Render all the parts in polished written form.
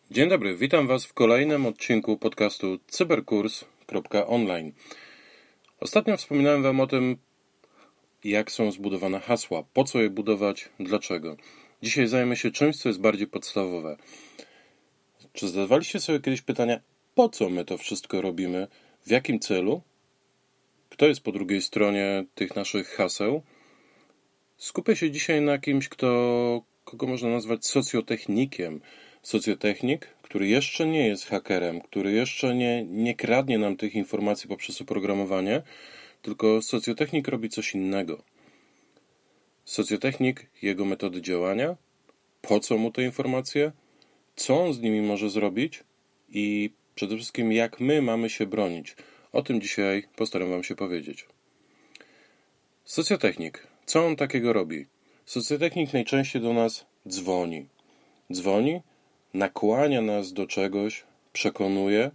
Dzień dobry, witam Was w kolejnym odcinku podcastu cyberkurs.online. Ostatnio wspominałem Wam o tym, jak są zbudowane hasła, po co je budować, dlaczego. Dzisiaj zajmę się czymś, co jest bardziej podstawowe. Czy zadawaliście sobie kiedyś pytania, po co my to wszystko robimy, w jakim celu? Kto jest po drugiej stronie tych naszych haseł? Skupię się dzisiaj na kimś, kogo można nazwać socjotechnikiem. Socjotechnik, który jeszcze nie jest hakerem, który jeszcze nie kradnie nam tych informacji poprzez oprogramowanie, tylko socjotechnik robi coś innego. Socjotechnik, jego metody działania, po co mu te informacje, co on z nimi może zrobić i przede wszystkim jak my mamy się bronić. O tym dzisiaj postaram Wam się powiedzieć. Socjotechnik. Co on takiego robi? Socjotechnik najczęściej do nas dzwoni. Dzwoni, nakłania nas do czegoś, przekonuje,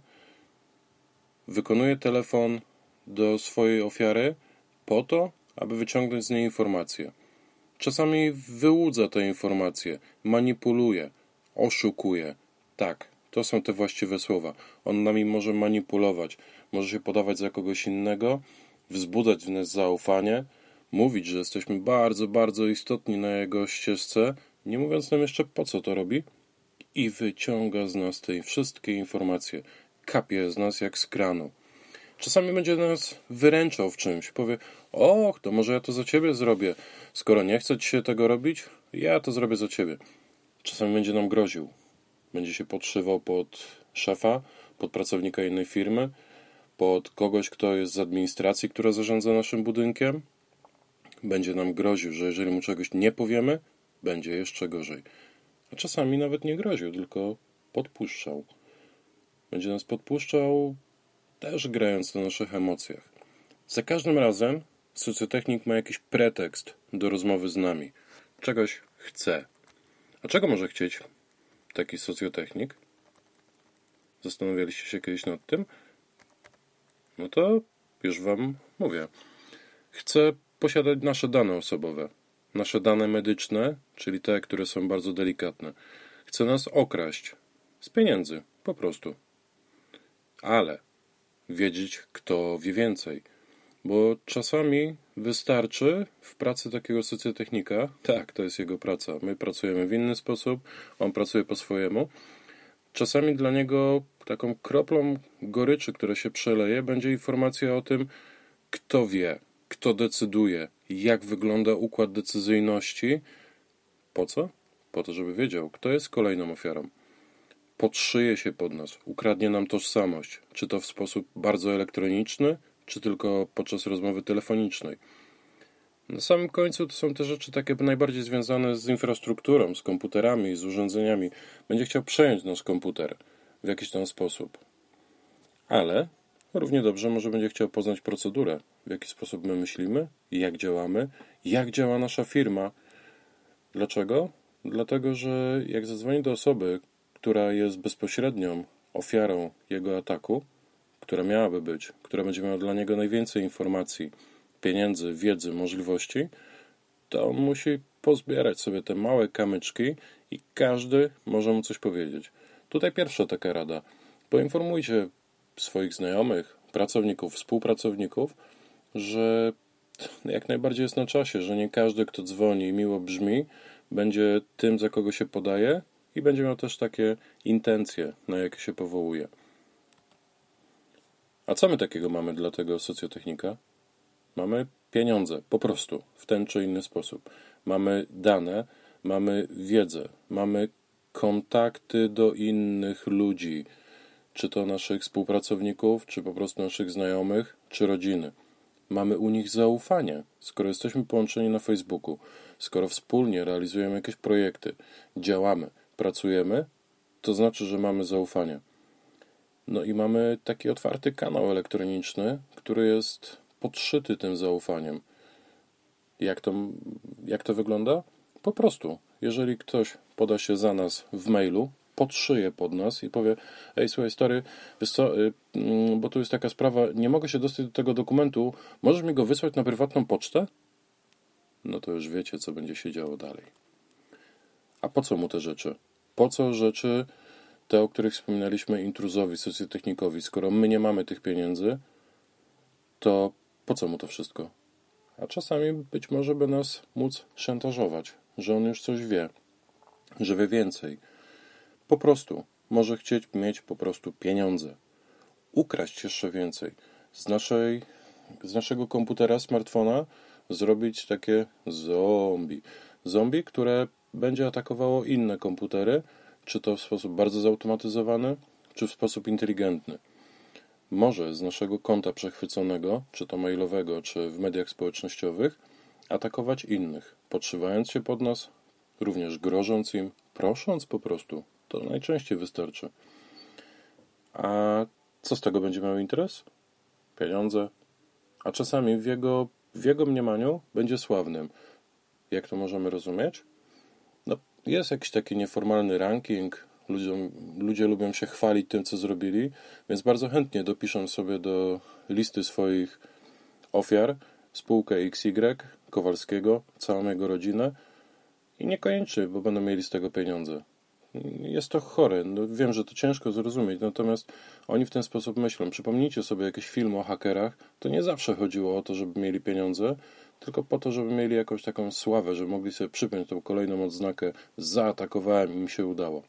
wykonuje telefon do swojej ofiary po to, aby wyciągnąć z niej informacje. Czasami wyłudza te informacje, manipuluje, oszukuje. Tak, to są te właściwe słowa. On nami może manipulować, może się podawać za kogoś innego, wzbudzać w nas zaufanie, mówić, że jesteśmy bardzo, bardzo istotni na jego ścieżce, nie mówiąc nam jeszcze po co to robi, i wyciąga z nas te wszystkie informacje. Kapie z nas jak z kranu. Czasami będzie nas wyręczał w czymś. Powie, to może ja to za ciebie zrobię. Skoro nie chce ci się tego robić, ja to zrobię za ciebie. Czasami będzie nam groził. Będzie się podszywał pod szefa, pod pracownika innej firmy, pod kogoś, kto jest z administracji, która zarządza naszym budynkiem. Będzie nam groził, że jeżeli mu czegoś nie powiemy, będzie jeszcze gorzej. A czasami nawet nie groził, tylko podpuszczał. Będzie nas podpuszczał też grając na naszych emocjach. Za każdym razem socjotechnik ma jakiś pretekst do rozmowy z nami. Czegoś chce. A czego może chcieć taki socjotechnik? Zastanawialiście się kiedyś nad tym? No to już Wam mówię. Chce posiadać nasze dane osobowe. Nasze dane medyczne, czyli te, które są bardzo delikatne. Chce nas okraść. Z pieniędzy, po prostu. Ale wiedzieć, kto wie więcej. Bo czasami wystarczy w pracy takiego socjotechnika, tak, to jest jego praca, my pracujemy w inny sposób, on pracuje po swojemu. Czasami dla niego taką kroplą goryczy, która się przeleje, będzie informacja o tym, kto wie, kto decyduje, jak wygląda układ decyzyjności. Po co? Po to, żeby wiedział, kto jest kolejną ofiarą. Podszyje się pod nas, ukradnie nam tożsamość, czy to w sposób bardzo elektroniczny, czy tylko podczas rozmowy telefonicznej. Na samym końcu to są te rzeczy takie najbardziej związane z infrastrukturą, z komputerami, z urządzeniami. Będzie chciał przejąć nasz komputer w jakiś tam sposób. Ale równie dobrze może będzie chciał poznać procedurę, w jaki sposób my myślimy, jak działamy, jak działa nasza firma. Dlaczego? Dlatego, że jak zadzwoni do osoby, która jest bezpośrednią ofiarą jego ataku, która będzie miała dla niego najwięcej informacji, pieniędzy, wiedzy, możliwości, to on musi pozbierać sobie te małe kamyczki i każdy może mu coś powiedzieć. Tutaj pierwsza taka rada. Poinformujcie swoich znajomych, pracowników, współpracowników, że jak najbardziej jest na czasie, że nie każdy, kto dzwoni i miło brzmi, będzie tym, za kogo się podaje i będzie miał też takie intencje, na jakie się powołuje. A co my takiego mamy dla tego socjotechnika? Mamy pieniądze, po prostu, w ten czy inny sposób. Mamy dane, mamy wiedzę, mamy kontakty do innych ludzi, czy to naszych współpracowników, czy po prostu naszych znajomych, czy rodziny. Mamy u nich zaufanie, skoro jesteśmy połączeni na Facebooku, skoro wspólnie realizujemy jakieś projekty, działamy, pracujemy, to znaczy, że mamy zaufanie. No i mamy taki otwarty kanał elektroniczny, który jest podszyty tym zaufaniem. Jak to wygląda? Po prostu, jeżeli ktoś poda się za nas w mailu, podszyje pod nas i powie: ej, słuchaj stary, wiesz co, bo tu jest taka sprawa, nie mogę się dostać do tego dokumentu, możesz mi go wysłać na prywatną pocztę? No to już wiecie, co będzie się działo dalej. A po co mu te rzeczy? Po co rzeczy te, o których wspominaliśmy intruzowi, socjotechnikowi. Skoro my nie mamy tych pieniędzy, to po co mu to wszystko? A czasami być może by nas móc szantażować, że on już coś wie, że wie więcej. Po prostu może chcieć mieć po prostu pieniądze. Ukraść jeszcze więcej. Z naszego komputera, smartfona zrobić takie zombie. Zombie, które będzie atakowało inne komputery, czy to w sposób bardzo zautomatyzowany, czy w sposób inteligentny. Może z naszego konta przechwyconego, czy to mailowego, czy w mediach społecznościowych, atakować innych, podszywając się pod nas, również grożąc im, prosząc po prostu. To najczęściej wystarczy. A co z tego będzie miał interes? Pieniądze. A czasami w jego mniemaniu będzie sławnym. Jak to możemy rozumieć? No, jest jakiś taki nieformalny ranking, ludzie lubią się chwalić tym, co zrobili, więc bardzo chętnie dopiszą sobie do listy swoich ofiar spółkę XY, Kowalskiego, całą jego rodzinę i niekoniecznie, bo będą mieli z tego pieniądze. Jest to chore. No, wiem, że to ciężko zrozumieć, natomiast oni w ten sposób myślą. Przypomnijcie sobie jakiś film o hakerach. To nie zawsze chodziło o to, żeby mieli pieniądze, tylko po to, żeby mieli jakąś taką sławę, że mogli sobie przypiąć tą kolejną odznakę zaatakowałem i mi się udało.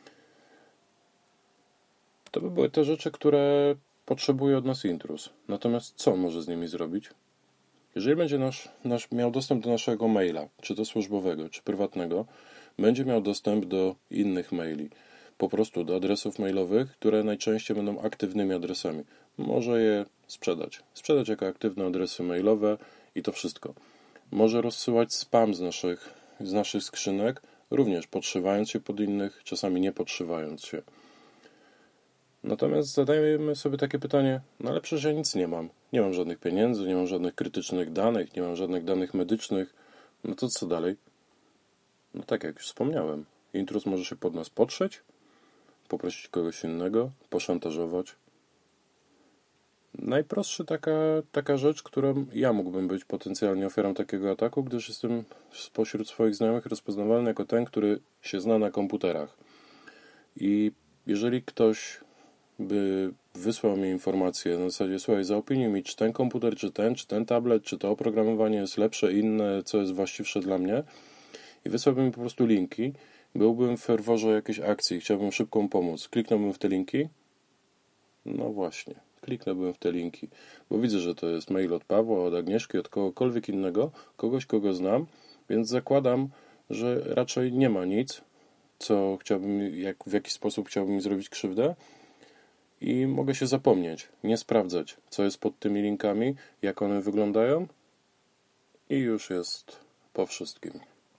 To by były te rzeczy, które potrzebuje od nas intruz. Natomiast co może z nimi zrobić? Jeżeli będzie miał dostęp do naszego maila, czy to służbowego, czy prywatnego, będzie miał dostęp do innych maili. Po prostu do adresów mailowych, które najczęściej będą aktywnymi adresami. Może je sprzedać. Sprzedać jako aktywne adresy mailowe i to wszystko. Może rozsyłać spam z naszych skrzynek, również podszywając się pod innych, czasami nie podszywając się. Natomiast zadajemy sobie takie pytanie, no ale przecież ja nic nie mam. Nie mam żadnych pieniędzy, nie mam żadnych krytycznych danych, nie mam żadnych danych medycznych. No to co dalej? No tak jak już wspomniałem, intruz może się pod nas podszyć, poprosić kogoś innego, poszantażować. Najprostsza taka rzecz, którą ja mógłbym być potencjalnie ofiarą takiego ataku, gdyż jestem spośród swoich znajomych rozpoznawalny jako ten, który się zna na komputerach. I jeżeli ktoś by wysłał mi informację na zasadzie, słuchaj, zaopiniuj mi, czy ten komputer, czy ten tablet, czy to oprogramowanie jest lepsze, inne, co jest właściwsze dla mnie, i wysłałbym mi po prostu linki, byłbym w ferworze jakiejś akcji, chciałbym szybko mu pomóc, kliknąłbym w te linki, no właśnie, kliknąłbym w te linki, bo widzę, że to jest mail od Pawła, od Agnieszki, od kogokolwiek innego, kogoś, kogo znam, więc zakładam, że raczej nie ma nic, co w jaki sposób chciałbym mi zrobić krzywdę, i mogę się zapomnieć, nie sprawdzać, co jest pod tymi linkami, jak one wyglądają, i już jest po wszystkim.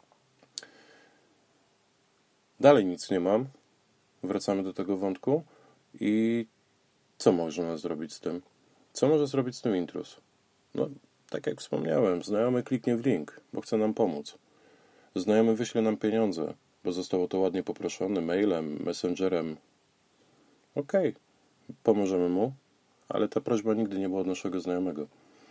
Dalej nic nie mam. Wracamy do tego wątku. I co można zrobić z tym? Co może zrobić z tym intruz? No, tak jak wspomniałem, znajomy kliknie w link, bo chce nam pomóc. Znajomy wyśle nam pieniądze, bo zostało to ładnie poproszone mailem, messengerem. Okej, pomożemy mu, ale ta prośba nigdy nie była od naszego znajomego.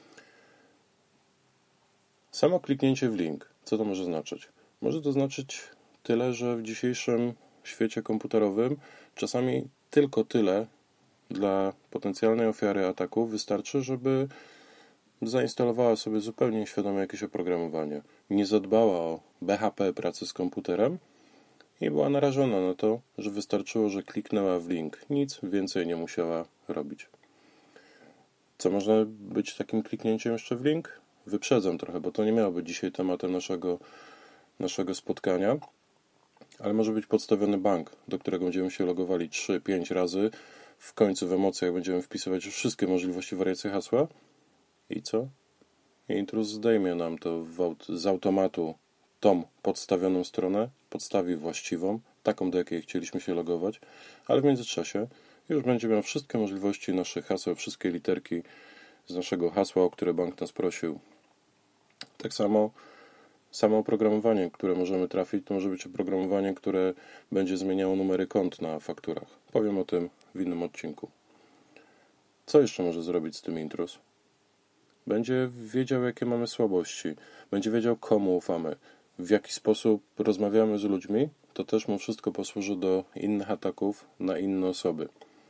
Samo kliknięcie w link, co to może znaczyć? Może to znaczyć tyle, że w dzisiejszym świecie komputerowym czasami tylko tyle dla potencjalnej ofiary ataku wystarczy, żeby zainstalowała sobie zupełnie świadomie jakieś oprogramowanie. Nie zadbała o BHP pracy z komputerem i była narażona na to, że wystarczyło, że kliknęła w link. Nic więcej nie musiała robić. Co można być takim kliknięciem jeszcze w link? Wyprzedzam trochę, bo to nie miało być dzisiaj tematem naszego spotkania, ale może być podstawiony bank, do którego będziemy się logowali 3-5 razy. W końcu w emocjach będziemy wpisywać wszystkie możliwości wariacje hasła. I co? I intruz zdejmie nam to z automatu tą podstawioną stronę, podstawi właściwą, taką, do jakiej chcieliśmy się logować, ale w międzyczasie już będzie miał wszystkie możliwości naszych haseł, wszystkie literki z naszego hasła, o które bank nas prosił. Tak samo oprogramowanie, które możemy trafić, to może być oprogramowanie, które będzie zmieniało numery kont na fakturach. Powiem o tym w innym odcinku. Co jeszcze może zrobić z tym intruz? Będzie wiedział, jakie mamy słabości. Będzie wiedział, komu ufamy. w jaki sposób rozmawiamy z ludźmi, to też mu wszystko posłuży do innych ataków na inne osoby.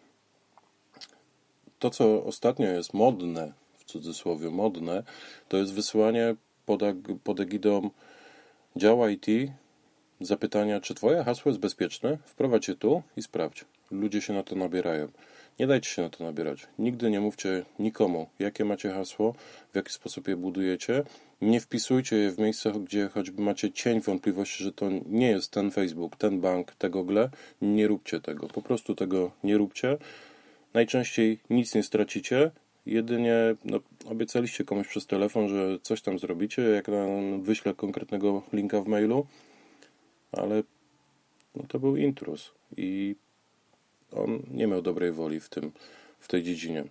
To, co ostatnio jest modne, w cudzysłowie modne, to jest wysyłanie pod egidą dział IT zapytania, czy twoje hasło jest bezpieczne? Wprowadź je tu i sprawdź. Ludzie się na to nabierają. Nie dajcie się na to nabierać. Nigdy nie mówcie nikomu, jakie macie hasło, w jaki sposób je budujecie. Nie wpisujcie je w miejscach, gdzie choćby macie cień wątpliwości, że to nie jest ten Facebook, ten bank, te Google. Nie róbcie tego. Po prostu tego nie róbcie. Najczęściej nic nie stracicie. Jedynie obiecaliście komuś przez telefon, że coś tam zrobicie, jak nam wyślę konkretnego linka w mailu, ale to był intruz i on nie miał dobrej woli w tej dziedzinie.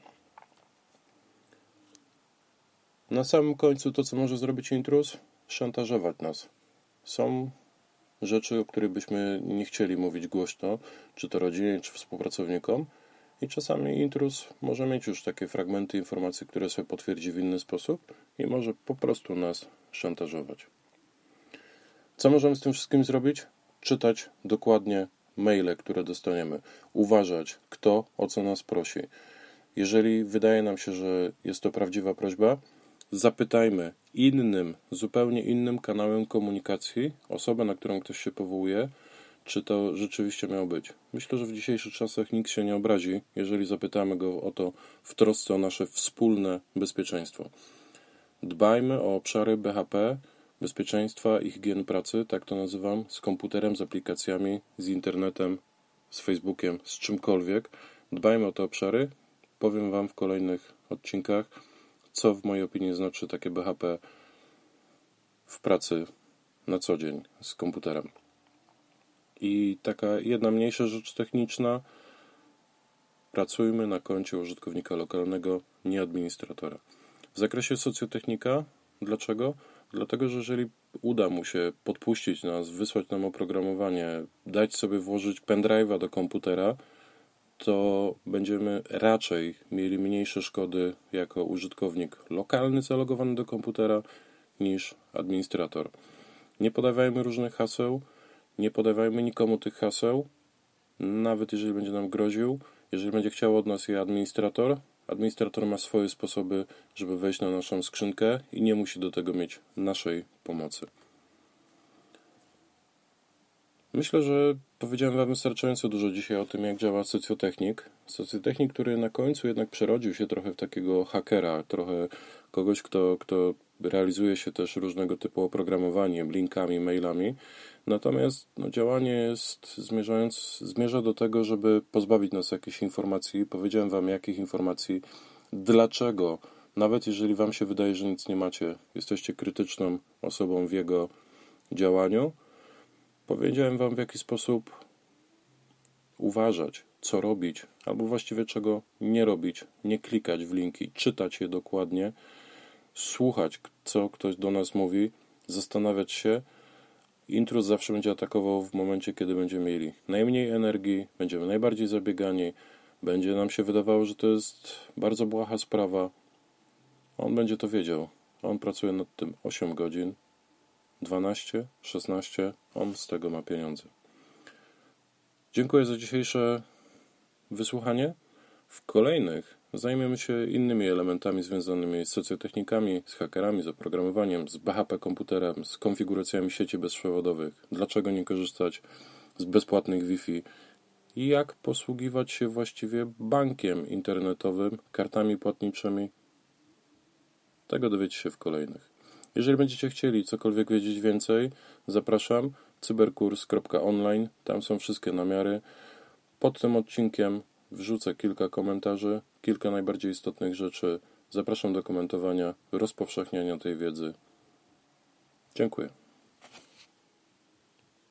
Na samym końcu to, co może zrobić intruz? Szantażować nas. Są rzeczy, o których byśmy nie chcieli mówić głośno, czy to rodzinie, czy współpracownikom, i czasami intruz może mieć już takie fragmenty informacji, które sobie potwierdzi w inny sposób i może po prostu nas szantażować. Co możemy z tym wszystkim zrobić? Czytać dokładnie maile, które dostaniemy. Uważać, kto o co nas prosi. Jeżeli wydaje nam się, że jest to prawdziwa prośba, zapytajmy zupełnie innym kanałem komunikacji osobę, na którą ktoś się powołuje, czy to rzeczywiście miało być. Myślę, że w dzisiejszych czasach nikt się nie obrazi, jeżeli zapytamy go o to w trosce o nasze wspólne bezpieczeństwo. Dbajmy o obszary BHP, bezpieczeństwa i higieny pracy, tak to nazywam, z komputerem, z aplikacjami, z internetem, z Facebookiem, z czymkolwiek. Dbajmy o te obszary. Powiem Wam w kolejnych odcinkach, co w mojej opinii znaczy takie BHP w pracy na co dzień z komputerem. I taka jedna mniejsza rzecz techniczna. Pracujmy na koncie użytkownika lokalnego, nie administratora. W zakresie socjotechnika, dlaczego? Dlatego, że jeżeli uda mu się podpuścić nas, wysłać nam oprogramowanie, dać sobie włożyć pendrive'a do komputera, to będziemy raczej mieli mniejsze szkody jako użytkownik lokalny zalogowany do komputera niż administrator. Nie podawajmy różnych haseł, nie podawajmy nikomu tych haseł, nawet jeżeli będzie nam groził, jeżeli będzie chciał od nas je administrator. Administrator ma swoje sposoby, żeby wejść na naszą skrzynkę i nie musi do tego mieć naszej pomocy. Myślę, że powiedziałem Wam wystarczająco dużo dzisiaj o tym, jak działa socjotechnik. Socjotechnik, który na końcu jednak przerodził się trochę w takiego hakera, trochę kogoś, kto realizuje się też różnego typu oprogramowaniem, linkami, mailami. Natomiast działanie zmierza do tego, żeby pozbawić nas jakichś informacji. Powiedziałem Wam, jakich informacji, dlaczego. Nawet jeżeli Wam się wydaje, że nic nie macie, jesteście krytyczną osobą w jego działaniu. Powiedziałem Wam, w jaki sposób uważać, co robić, albo właściwie czego nie robić, nie klikać w linki, czytać je dokładnie, słuchać, co ktoś do nas mówi, zastanawiać się. Intruz zawsze będzie atakował w momencie, kiedy będziemy mieli najmniej energii, będziemy najbardziej zabiegani, będzie nam się wydawało, że to jest bardzo błaha sprawa. On będzie to wiedział. On pracuje nad tym 8 godzin, 12, 16, on z tego ma pieniądze. Dziękuję za dzisiejsze wysłuchanie. W kolejnych zajmiemy się innymi elementami związanymi z socjotechnikami, z hakerami, z oprogramowaniem, z BHP komputerem, z konfiguracjami sieci bezprzewodowych, dlaczego nie korzystać z bezpłatnych Wi-Fi i jak posługiwać się właściwie bankiem internetowym, kartami płatniczymi. Tego dowiecie się w kolejnych. Jeżeli będziecie chcieli cokolwiek wiedzieć więcej, zapraszam cyberkurs.online, tam są wszystkie namiary. Pod tym odcinkiem wrzucę kilka komentarzy, kilka najbardziej istotnych rzeczy. Zapraszam do komentowania, rozpowszechniania tej wiedzy. Dziękuję.